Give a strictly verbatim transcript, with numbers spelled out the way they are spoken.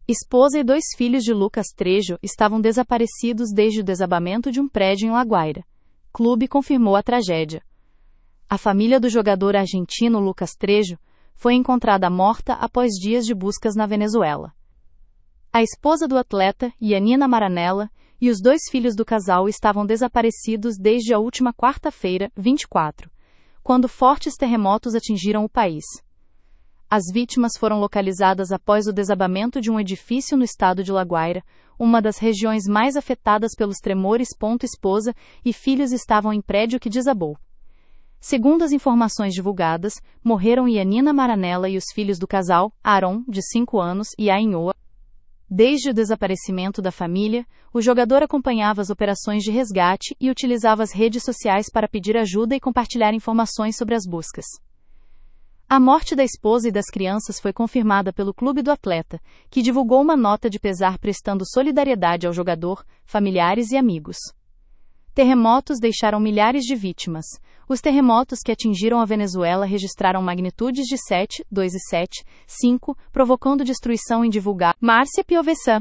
Esposa e dois filhos de Lucas Trejo estavam desaparecidos desde o desabamento de um prédio em La Guaira. Clube confirmou a tragédia. A família do jogador argentino Lucas Trejo foi encontrada morta após dias de buscas na Venezuela. A esposa do atleta, Yanina Maranella, e os dois filhos do casal estavam desaparecidos desde a última quarta-feira, vinte e quatro, quando fortes terremotos atingiram o país. As vítimas foram localizadas após o desabamento de um edifício no estado de La Guaira, uma das regiões mais afetadas pelos tremores. Esposa e filhos estavam em prédio que desabou. Segundo as informações divulgadas, morreram Yanina Maranella e os filhos do casal, Aaron, de cinco anos, e Ainhoa. Desde o desaparecimento da família, o jogador acompanhava as operações de resgate e utilizava as redes sociais para pedir ajuda e compartilhar informações sobre as buscas. A morte da esposa e das crianças foi confirmada pelo clube do atleta, que divulgou uma nota de pesar prestando solidariedade ao jogador, familiares e amigos. Terremotos deixaram milhares de vítimas. Os terremotos que atingiram a Venezuela registraram magnitudes de sete, dois e sete, cinco, provocando destruição em divulgar. Márcia Piovesan.